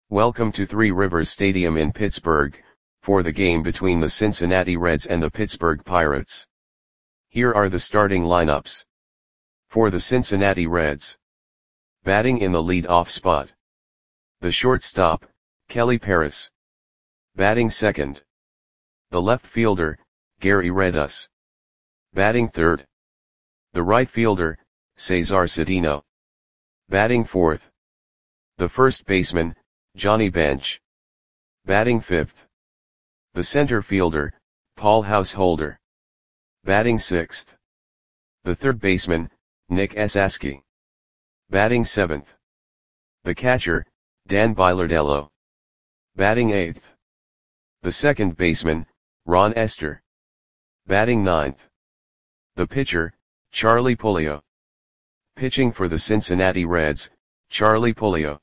Welcome to Three Rivers Stadium in Pittsburgh, for the game between the Cincinnati Reds and the Pittsburgh Pirates. Here are the starting lineups. For the Cincinnati Reds. Batting in the lead-off spot. The shortstop, Kelly Paris. Batting second. The left fielder, Gary Redus. Batting third. The right fielder, Cesar Cedeno. Batting fourth. The first baseman, Johnny Bench. Batting fifth. The center fielder, Paul Householder. Batting sixth. The third baseman, Nick Esasky. Batting seventh. The catcher, Dan Bilardello. Batting eighth. The second baseman, Ron Esther. Batting ninth. The pitcher, Charlie Puleo. Pitching for the Cincinnati Reds, Charlie Puleo.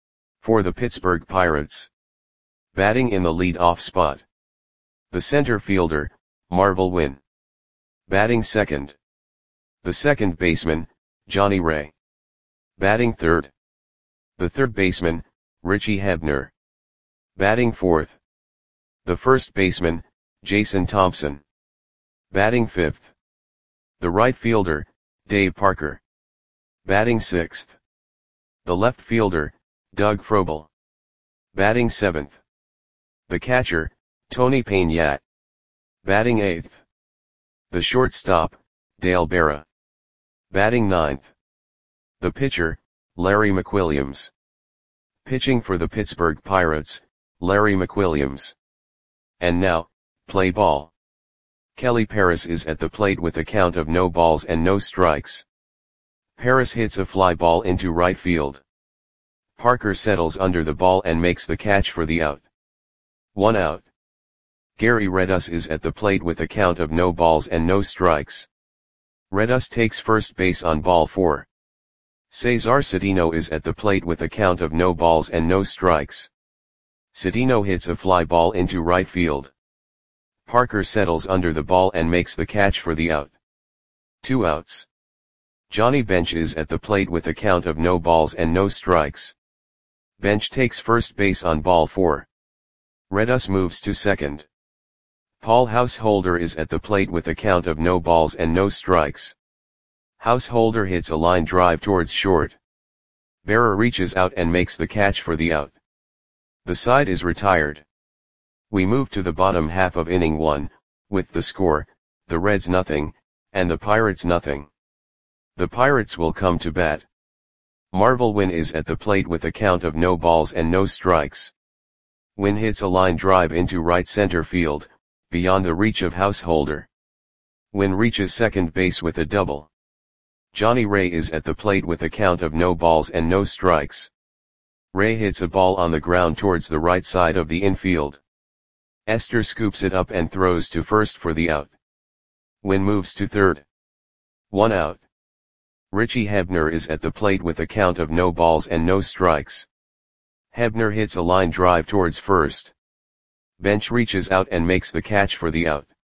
For the Pittsburgh Pirates. Batting in the lead-off spot. The center fielder, Marvel Wynn. Batting second. The second baseman, Johnny Ray. Batting third. The third baseman, Richie Hebner. Batting fourth. The first baseman, Jason Thompson. Batting fifth. The right fielder, Dave Parker. Batting sixth. The left fielder, Doug Frobel. Batting seventh. The catcher, Tony Payne. Batting eighth. The shortstop, Dale Berra. Batting ninth. The pitcher, Larry McWilliams. Pitching for the Pittsburgh Pirates, Larry McWilliams. And now, play ball. Kelly Paris is at the plate with a count of no balls and no strikes. Paris hits a fly ball into right field. Parker settles under the ball and makes the catch for the out. 1 out. Gary Redus is at the plate with a count of no balls and no strikes. Redus takes first base on ball 4. Cesar Cedeno is at the plate with a count of no balls and no strikes. Cedeno hits a fly ball into right field. Parker settles under the ball and makes the catch for the out. 2 outs. Johnny Bench is at the plate with a count of no balls and no strikes. Bench takes first base on ball 4. Redus moves to second. Paul Householder is at the plate with a count of no balls and no strikes. Householder hits a line drive towards short. Berra reaches out and makes the catch for the out. The side is retired. We move to the bottom half of inning 1, with the score, the Reds nothing, and the Pirates nothing. The Pirates will come to bat. Marvel Wynn is at the plate with a count of no balls and no strikes. Wynn hits a line drive into right center field, beyond the reach of Householder. Wynn reaches second base with a double. Johnny Ray is at the plate with a count of no balls and no strikes. Ray hits a ball on the ground towards the right side of the infield. Esther scoops it up and throws to first for the out. Wynn moves to third. 1 out. Richie Hebner is at the plate with a count of no balls and no strikes. Hebner hits a line drive towards first. Bench reaches out and makes the catch for the out.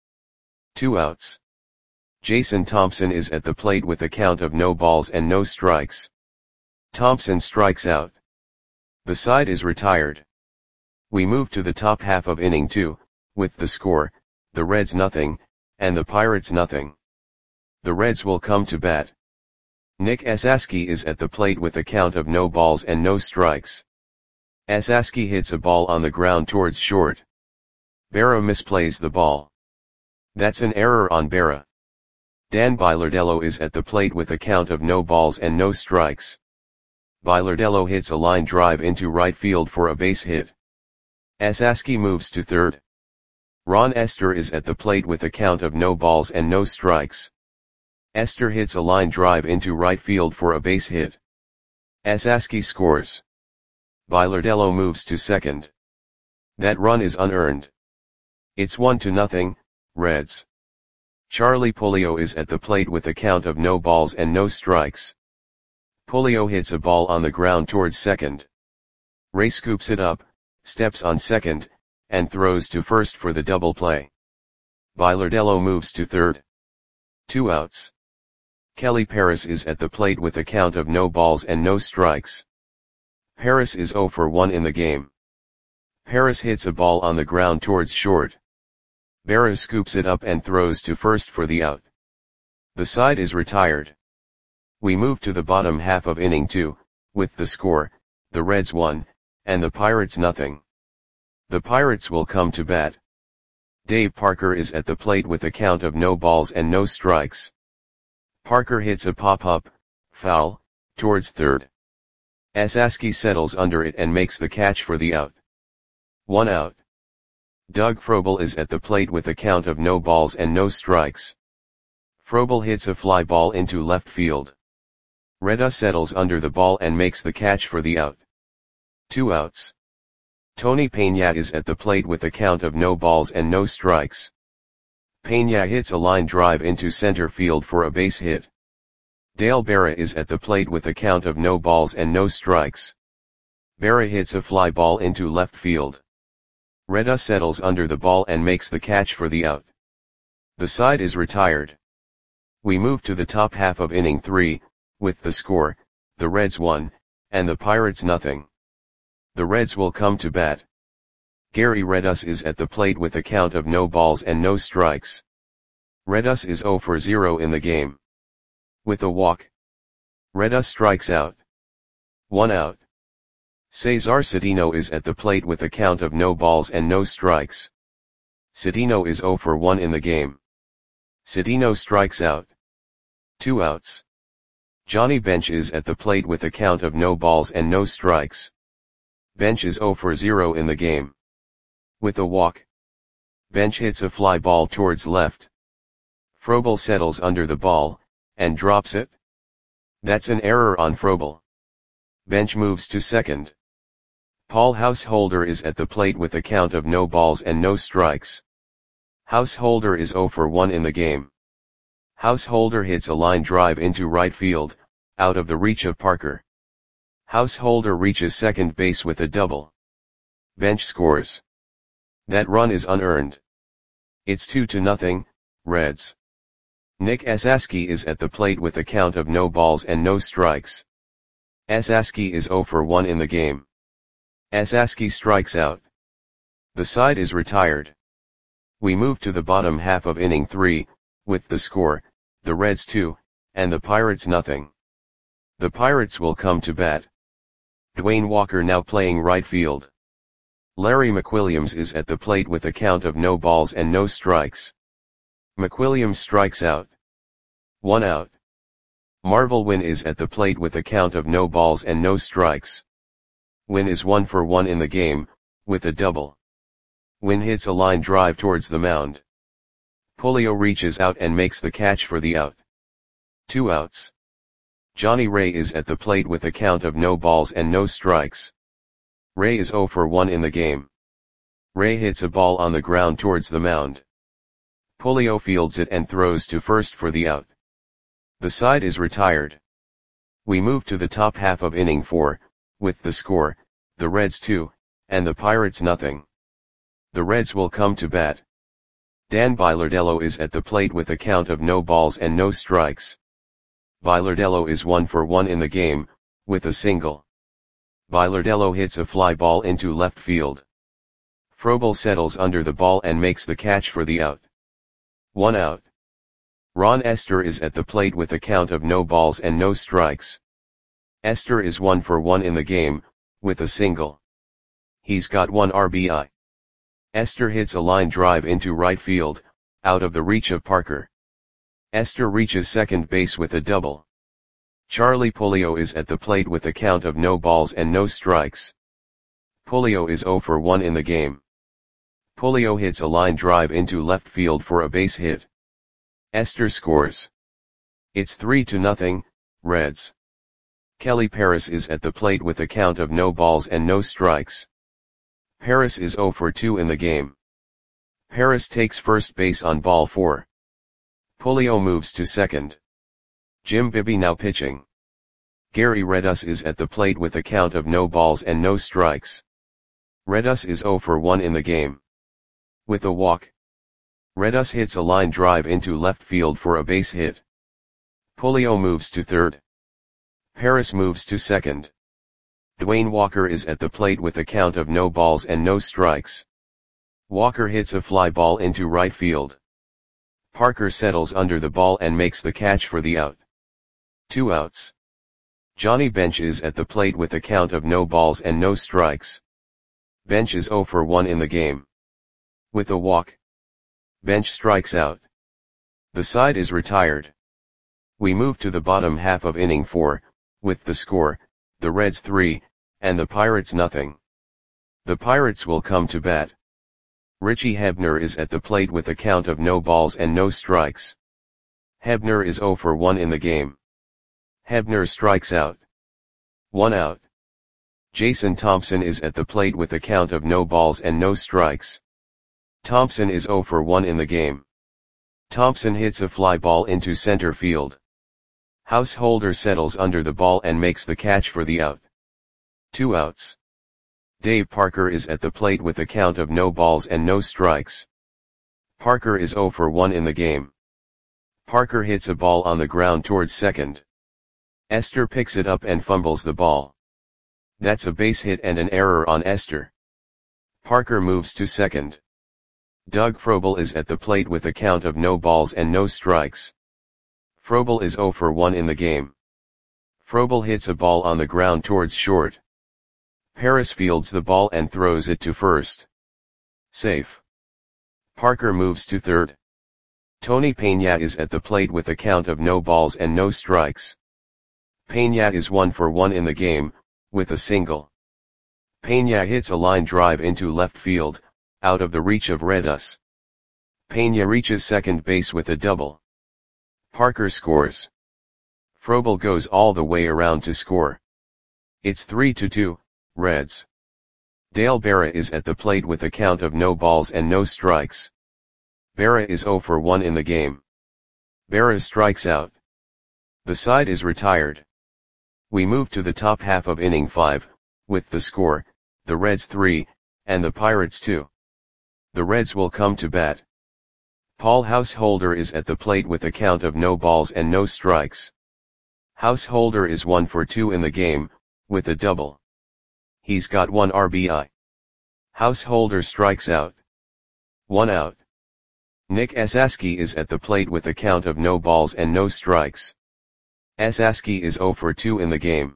2 outs. Jason Thompson is at the plate with a count of no balls and no strikes. Thompson strikes out. The side is retired. We move to the top half of inning 2, with the score, the Reds nothing, and the Pirates nothing. The Reds will come to bat. Nick Esasky is at the plate with a count of no balls and no strikes. Esasky hits a ball on the ground towards short. Berra misplays the ball. That's an error on Berra. Dan Bilardello is at the plate with a count of no balls and no strikes. Bilardello hits a line drive into right field for a base hit. Esasky moves to third. Ron Esther is at the plate with a count of no balls and no strikes. Esther hits a line drive into right field for a base hit. Esasky scores. Bilardello moves to second. That run is unearned. It's 1-0, Reds. Charlie Puleo is at the plate with a count of no balls and no strikes. Puleo hits a ball on the ground towards second. Ray scoops it up, steps on second, and throws to first for the double play. Bilardello moves to third. 2 outs. Kelly Paris is at the plate with a count of no balls and no strikes. Paris is 0 for 1 in the game. Paris hits a ball on the ground towards short. Berra scoops it up and throws to first for the out. The side is retired. We move to the bottom half of inning 2, with the score, the Reds 1, and the Pirates nothing. The Pirates will come to bat. Dave Parker is at the plate with a count of no balls and no strikes. Parker hits a pop-up, foul, towards third. Esaski settles under it and makes the catch for the out. 1 out. Doug Frobel is at the plate with a count of no balls and no strikes. Frobel hits a fly ball into left field. Reda settles under the ball and makes the catch for the out. 2 outs. Tony Peña is at the plate with a count of no balls and no strikes. Peña hits a line drive into center field for a base hit. Dale Berra is at the plate with a count of no balls and no strikes. Berra hits a fly ball into left field. Reda settles under the ball and makes the catch for the out. The side is retired. We move to the top half of inning 3, with the score, the Reds 1, and the Pirates nothing. The Reds will come to bat. Gary Redus is at the plate with a count of no balls and no strikes. Redus is 0 for 0 in the game. With a walk. Redus strikes out. 1 out. Cesar Cedeno is at the plate with a count of no balls and no strikes. Cedeno is 0 for 1 in the game. Cedeno strikes out. 2 outs. Johnny Bench is at the plate with a count of no balls and no strikes. Bench is 0 for 0 in the game. With a walk. Bench hits a fly ball towards left. Frobel settles under the ball, and drops it. That's an error on Frobel. Bench moves to second. Paul Householder is at the plate with a count of no balls and no strikes. Householder is 0 for 1 in the game. Householder hits a line drive into right field, out of the reach of Parker. Householder reaches second base with a double. Bench scores. That run is unearned. It's 2-0, Reds. Nick Esaski is at the plate with a count of no balls and no strikes. Esaski is 0 for 1 in the game. Esaski strikes out. The side is retired. We move to the bottom half of inning 3, with the score, the Reds 2, and the Pirates nothing. The Pirates will come to bat. Dwayne Walker now playing right field. Larry McWilliams is at the plate with a count of no balls and no strikes. McWilliams strikes out. 1 out. Marvel Wynn is at the plate with a count of no balls and no strikes. Wynn is 1 for 1 in the game, with a double. Wynn hits a line drive towards the mound. Polio reaches out and makes the catch for the out. 2 outs. Johnny Ray is at the plate with a count of no balls and no strikes. Ray is 0 for 1 in the game. Ray hits a ball on the ground towards the mound. Polio fields it and throws to first for the out. The side is retired. We move to the top half of inning 4, with the score, the Reds 2, and the Pirates nothing. The Reds will come to bat. Dan Bilardello is at the plate with a count of no balls and no strikes. Bilardello is 1 for 1 in the game, with a single. Bilardello hits a fly ball into left field. Frobel settles under the ball and makes the catch for the out. 1 out. Ron Esther is at the plate with a count of no balls and no strikes. Esther is 1 for 1 in the game, with a single. He's got 1 RBI. Esther hits a line drive into right field, out of the reach of Parker. Esther reaches second base with a double. Charlie Polio is at the plate with a count of no balls and no strikes. Polio is 0 for 1 in the game. Polio hits a line drive into left field for a base hit. Esther scores. It's 3-0, Reds. Kelly Paris is at the plate with a count of no balls and no strikes. Paris is 0 for 2 in the game. Paris takes first base on ball 4. Polio moves to second. Jim Bibby now pitching. Gary Redus is at the plate with a count of no balls and no strikes. Redus is 0 for 1 in the game. With a walk. Redus hits a line drive into left field for a base hit. Polio moves to third. Paris moves to second. Dwayne Walker is at the plate with a count of no balls and no strikes. Walker hits a fly ball into right field. Parker settles under the ball and makes the catch for the out. 2 outs. Johnny Bench is at the plate with a count of no balls and no strikes. Bench is 0 for 1 in the game. With a walk, Bench strikes out. The side is retired. We move to the bottom half of inning 4, with the score, the Reds 3, and the Pirates nothing. The Pirates will come to bat. Richie Hebner is at the plate with a count of no balls and no strikes. Hebner is 0 for 1 in the game. Hebner strikes out. 1 out. Jason Thompson is at the plate with a count of no balls and no strikes. Thompson is 0 for 1 in the game. Thompson hits a fly ball into center field. Householder settles under the ball and makes the catch for the out. 2 outs. Dave Parker is at the plate with a count of no balls and no strikes. Parker is 0 for 1 in the game. Parker hits a ball on the ground towards second. Esther picks it up and fumbles the ball. That's a base hit and an error on Esther. Parker moves to second. Doug Frobel is at the plate with a count of no balls and no strikes. Frobel is 0 for 1 in the game. Frobel hits a ball on the ground towards short. Paris fields the ball and throws it to first. Safe. Parker moves to third. Tony Peña is at the plate with a count of no balls and no strikes. Peña is 1 for 1 in the game, with a single. Peña hits a line drive into left field, out of the reach of Redus. Peña reaches second base with a double. Parker scores. Frobel goes all the way around to score. It's 3-2, Reds. Dale Berra is at the plate with a count of no balls and no strikes. Berra is 0 for 1 in the game. Berra strikes out. The side is retired. We move to the top half of inning 5, with the score, the Reds 3, and the Pirates 2. The Reds will come to bat. Paul Householder is at the plate with a count of no balls and no strikes. Householder is 1 for 2 in the game, with a double. He's got 1 RBI. Householder strikes out. 1 out. Nick Esaski is at the plate with a count of no balls and no strikes. Esaski is 0 for 2 in the game.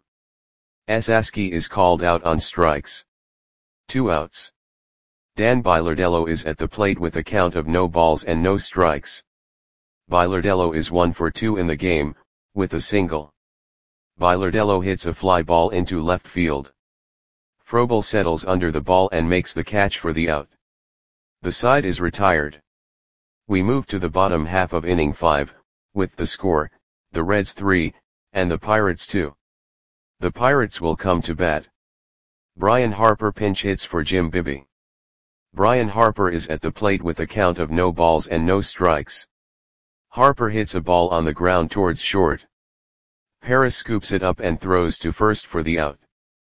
Esaski is called out on strikes. 2 outs. Dan Bilardello is at the plate with a count of no balls and no strikes. Bilardello is 1 for 2 in the game, with a single. Bilardello hits a fly ball into left field. Frobel settles under the ball and makes the catch for the out. The side is retired. We move to the bottom half of inning 5, with the score, the Reds 3, and the Pirates 2. The Pirates will come to bat. Brian Harper pinch hits for Jim Bibby. Brian Harper is at the plate with a count of no balls and no strikes. Harper hits a ball on the ground towards short. Paris scoops it up and throws to first for the out.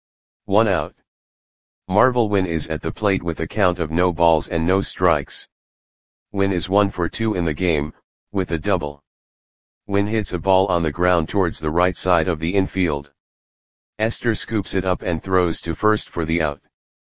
1 out. Marvel Wynn is at the plate with a count of no balls and no strikes. Wynn is 1 for 2 in the game, with a double. Wynn hits a ball on the ground towards the right side of the infield. Esther scoops it up and throws to first for the out.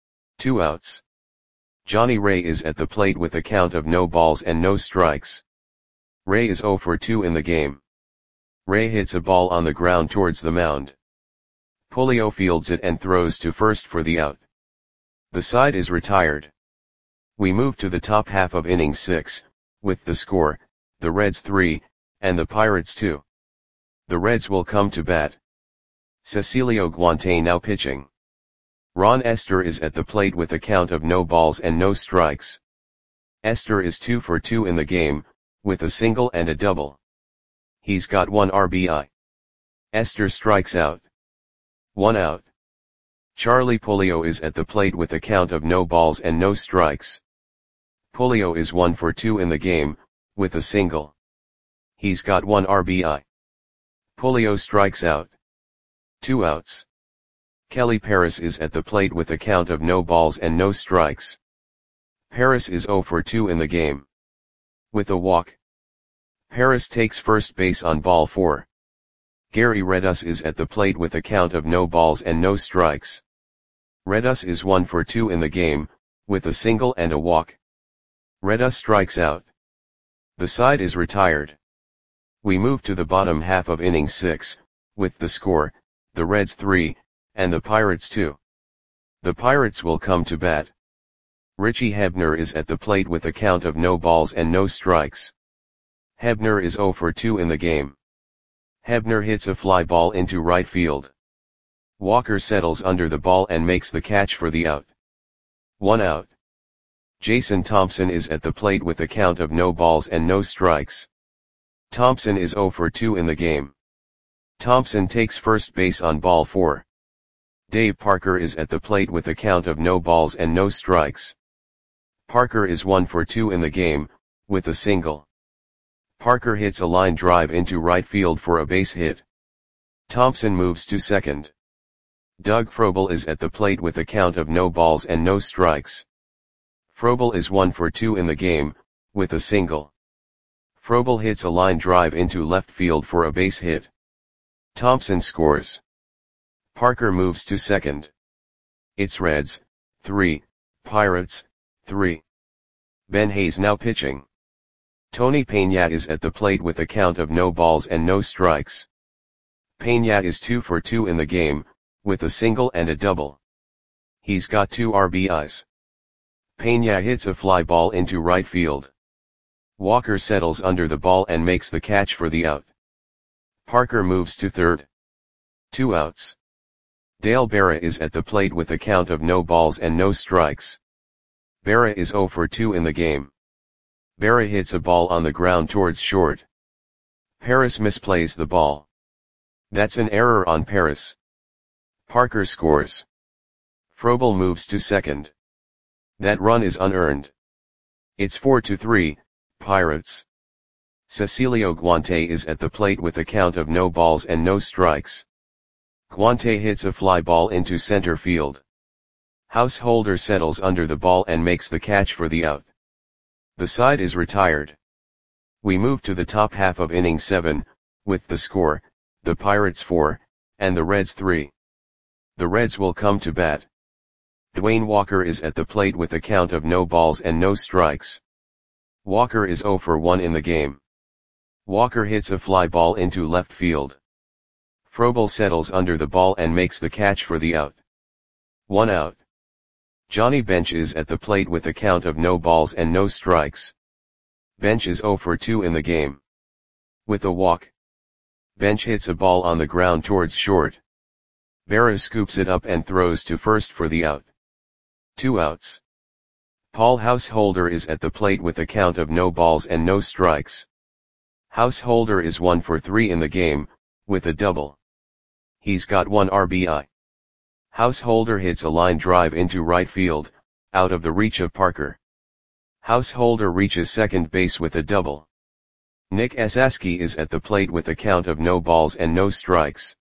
2 outs. Johnny Ray is at the plate with a count of no balls and no strikes. Ray is 0 for 2 in the game. Ray hits a ball on the ground towards the mound. Polio fields it and throws to first for the out. The side is retired. We move to the top half of inning 6, with the score, the Reds 3, and the Pirates 2. The Reds will come to bat. Cecilio Guante now pitching. Ron Esther is at the plate with a count of no balls and no strikes. Esther is 2 for 2 in the game, with a single and a double. He's got 1 RBI. Esther strikes out. 1 out. Charlie Polio is at the plate with a count of no balls and no strikes. Polio is 1 for 2 in the game, with a single. He's got 1 RBI. Polio strikes out. 2 outs. Kelly Paris is at the plate with a count of no balls and no strikes. Paris is 0 for 2 in the game. With a walk. Paris takes first base on ball 4. Gary Redus is at the plate with a count of no balls and no strikes. Redus is 1 for 2 in the game, with a single and a walk. Redus strikes out. The side is retired. We move to the bottom half of inning 6, with the score, the Reds 3, and the Pirates 2. The Pirates will come to bat. Richie Hebner is at the plate with a count of no balls and no strikes. Hebner is 0 for 2 in the game. Hebner hits a fly ball into right field. Walker settles under the ball and makes the catch for the out. 1 out. Jason Thompson is at the plate with a count of no balls and no strikes. Thompson is 0 for 2 in the game. Thompson takes first base on ball 4. Dave Parker is at the plate with a count of no balls and no strikes. Parker is 1 for 2 in the game, with a single. Parker hits a line drive into right field for a base hit. Thompson moves to second. Doug Frobel is at the plate with a count of no balls and no strikes. Frobel is 1 for 2 in the game, with a single. Frobel hits a line drive into left field for a base hit. Thompson scores. Parker moves to second. It's Reds, 3, Pirates, 3. Ben Hayes now pitching. Tony Peña is at the plate with a count of no balls and no strikes. Peña is 2 for 2 in the game, with a single and a double. He's got 2 RBIs. Peña hits a fly ball into right field. Walker settles under the ball and makes the catch for the out. Parker moves to third. 2 outs. Dale Berra is at the plate with a count of no balls and no strikes. Berra is 0 for 2 in the game. Berra hits a ball on the ground towards short. Paris misplays the ball. That's an error on Paris. Parker scores. Frobel moves to second. That run is unearned. It's 4-3, Pirates. Cecilio Guante is at the plate with a count of no balls and no strikes. Guante hits a fly ball into center field. Householder settles under the ball and makes the catch for the out. The side is retired. We move to the top half of inning 7, with the score, the Pirates 4, and the Reds 3. The Reds will come to bat. Dwayne Walker is at the plate with a count of no balls and no strikes. Walker is 0 for 1 in the game. Walker hits a fly ball into left field. Frobel settles under the ball and makes the catch for the out. 1 out. Johnny Bench is at the plate with a count of no balls and no strikes. Bench is 0 for 2 in the game. With a walk. Bench hits a ball on the ground towards short. Berra scoops it up and throws to first for the out. 2 outs. Paul Householder is at the plate with a count of no balls and no strikes. Householder is 1 for 3 in the game, with a double. He's got 1 RBI. Householder hits a line drive into right field, out of the reach of Parker. Householder reaches second base with a double. Nick Esaski is at the plate with a count of no balls and no strikes.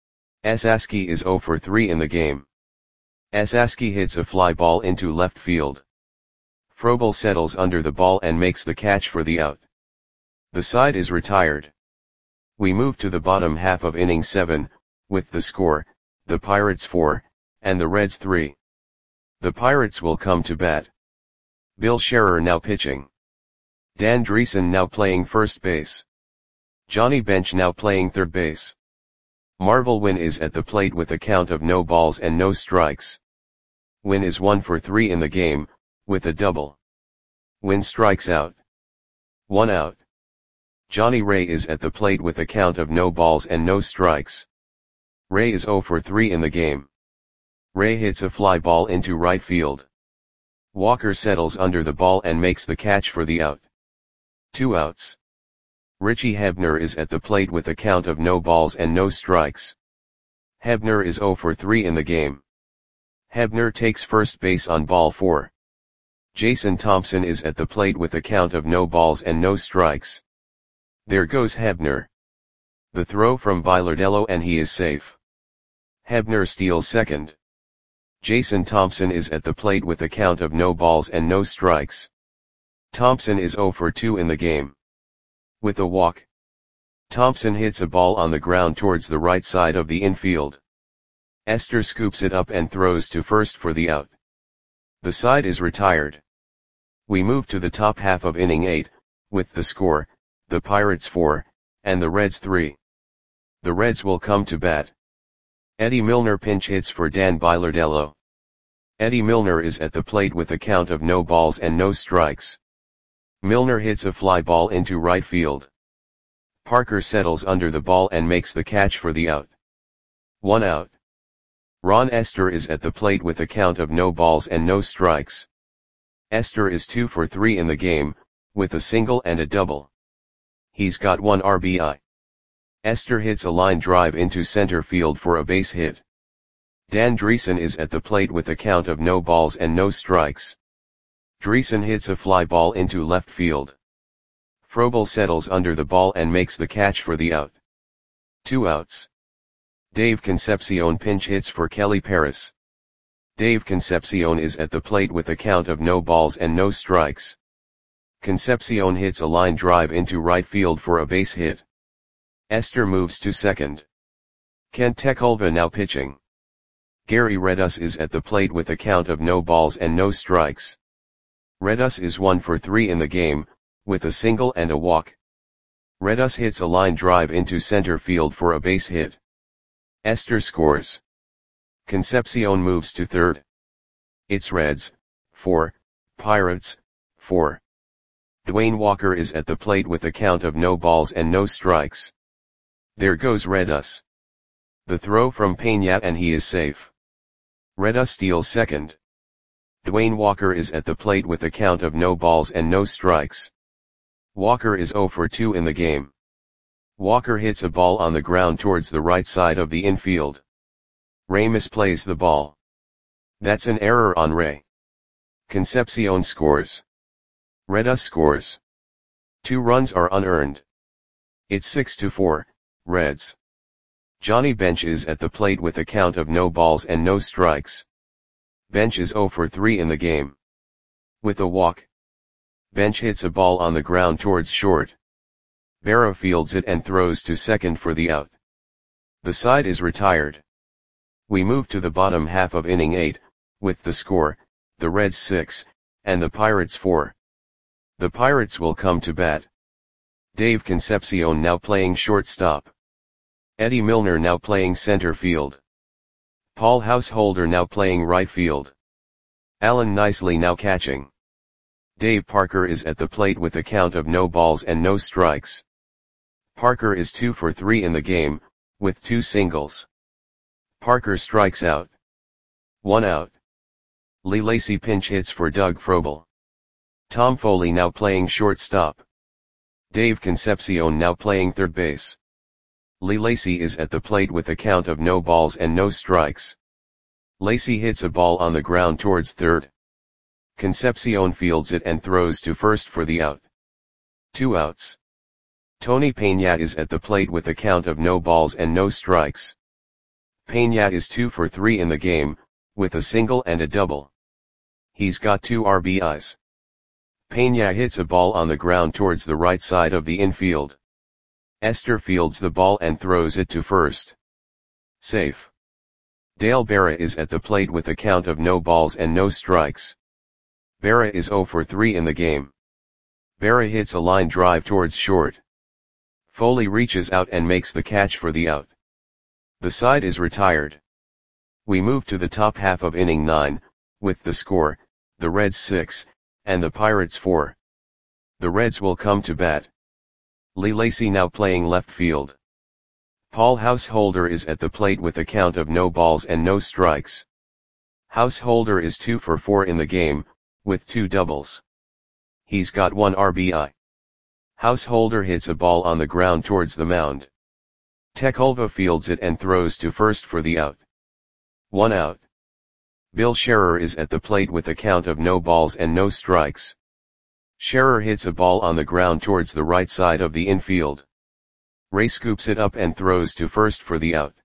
Esaski is 0 for 3 in the game. Esaski hits a fly ball into left field. Frobel settles under the ball and makes the catch for the out. The side is retired. We move to the bottom half of inning 7, with the score, the Pirates 4, and the Reds 3. The Pirates will come to bat. Bill Scherer now pitching. Dan Dreesen now playing first base. Johnny Bench now playing third base. Marvel Wynn is at the plate with a count of no balls and no strikes. Wynn is 1 for 3 in the game, with a double. Wynn strikes out. 1 out. Johnny Ray is at the plate with a count of no balls and no strikes. Ray is 0 for 3 in the game. Ray hits a fly ball into right field. Walker settles under the ball and makes the catch for the out. 2 outs. Richie Hebner is at the plate with a count of no balls and no strikes. Hebner is 0 for 3 in the game. Hebner takes first base on ball 4. Jason Thompson is at the plate with a count of no balls and no strikes. There goes Hebner. The throw from Bilardello and he is safe. Hebner steals second. Jason Thompson is at the plate with a count of no balls and no strikes. Thompson is 0 for 2 in the game. With a walk. Thompson hits a ball on the ground towards the right side of the infield. Esther scoops it up and throws to first for the out. The side is retired. We move to the top half of inning 8, with the score, the Pirates 4, and the Reds 3. The Reds will come to bat. Eddie Milner pinch hits for Dan Bilardello. Eddie Milner is at the plate with a count of no balls and no strikes. Milner hits a fly ball into right field. Parker settles under the ball and makes the catch for the out. 1 out. Ron Esther is at the plate with a count of no balls and no strikes. Esther is 2 for 3 in the game, with a single and a double. He's got 1 RBI. Esther hits a line drive into center field for a base hit. Dan Dreesen is at the plate with a count of no balls and no strikes. Dreesen hits a fly ball into left field. Frobel settles under the ball and makes the catch for the out. 2 outs. Dave Concepcion pinch hits for Kelly Paris. Dave Concepcion is at the plate with a count of no balls and no strikes. Concepcion hits a line drive into right field for a base hit. Esther moves to second. Kent Tekulve now pitching. Gary Redus is at the plate with a count of no balls and no strikes. Redus is 1 for 3 in the game, with a single and a walk. Redus hits a line drive into center field for a base hit. Esther scores. Concepcion moves to third. It's Reds, 4, Pirates, 4. Dwayne Walker is at the plate with a count of no balls and no strikes. There goes Redus. The throw from Peña and he is safe. Redus steals second. Dwayne Walker is at the plate with a count of no balls and no strikes. Walker is 0 for 2 in the game. Walker hits a ball on the ground towards the right side of the infield. Ray misplays the ball. That's an error on Ray. Concepcion scores. Redus scores. 2 runs are unearned. It's 6-4, Reds. Johnny Bench is at the plate with a count of no balls and no strikes. Bench is 0 for 3 in the game. With a walk. Bench hits a ball on the ground towards short. Berra fields it and throws to second for the out. The side is retired. We move to the bottom half of inning 8, with the score, the Reds 6, and the Pirates 4. The Pirates will come to bat. Dave Concepcion now playing shortstop. Eddie Milner now playing center field. Paul Householder now playing right field. Alan Nicely now catching. Dave Parker is at the plate with a count of no balls and no strikes. Parker is 2 for 3 in the game, with 2 singles. Parker strikes out. 1 out. Lee Lacy pinch hits for Doug Frobel. Tom Foley now playing shortstop. Dave Concepcion now playing third base. Lee Lacy is at the plate with a count of no balls and no strikes. Lacy hits a ball on the ground towards third. Concepcion fields it and throws to first for the out. 2 outs. Tony Peña is at the plate with a count of no balls and no strikes. Peña is 2 for 3 in the game, with a single and a double. He's got 2 RBIs. Peña hits a ball on the ground towards the right side of the infield. Esther fields the ball and throws it to first. Safe. Dale Berra is at the plate with a count of no balls and no strikes. Berra is 0 for 3 in the game. Berra hits a line drive towards short. Foley reaches out and makes the catch for the out. The side is retired. We move to the top half of inning 9, with the score, the Reds 6, and the Pirates 4. The Reds will come to bat. Lee Lacy now playing left field. Paul Householder is at the plate with a count of no balls and no strikes. Householder is 2 for 4 in the game, with 2 doubles. He's got 1 RBI. Householder hits a ball on the ground towards the mound. Tekulve fields it and throws to first for the out. 1 out. Bill Scherer is at the plate with a count of no balls and no strikes. Scherer hits a ball on the ground towards the right side of the infield. Ray scoops it up and throws to first for the out.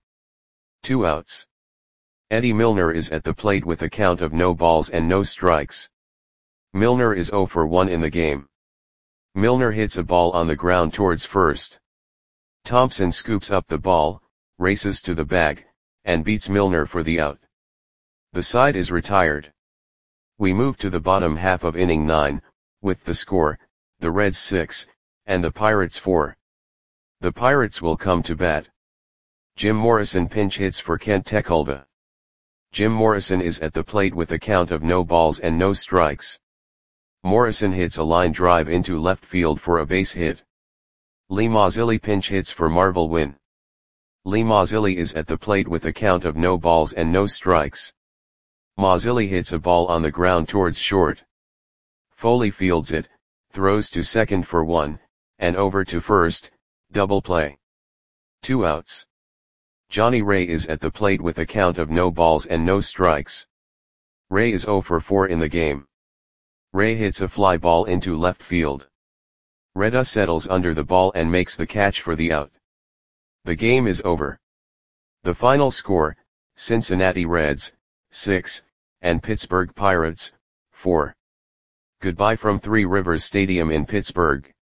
2 outs. Eddie Milner is at the plate with a count of no balls and no strikes. Milner is 0 for 1 in the game. Milner hits a ball on the ground towards first. Thompson scoops up the ball, races to the bag, and beats Milner for the out. The side is retired. We move to the bottom half of inning 9, with the score, the Reds 6, and the Pirates 4. The Pirates will come to bat. Jim Morrison pinch hits for Kent Tekulve. Jim Morrison is at the plate with a count of no balls and no strikes. Morrison hits a line drive into left field for a base hit. Lee Mazzilli pinch hits for Marvel Wynn. Lee Mazzilli is at the plate with a count of no balls and no strikes. Mazzilli hits a ball on the ground towards short. Foley fields it, throws to second for 1, and over to first, double play. 2 outs. Johnny Ray is at the plate with a count of no balls and no strikes. Ray is 0 for 4 in the game. Ray hits a fly ball into left field. Reda settles under the ball and makes the catch for the out. The game is over. The final score, Cincinnati Reds, 6, and Pittsburgh Pirates, 4. Goodbye from Three Rivers Stadium in Pittsburgh.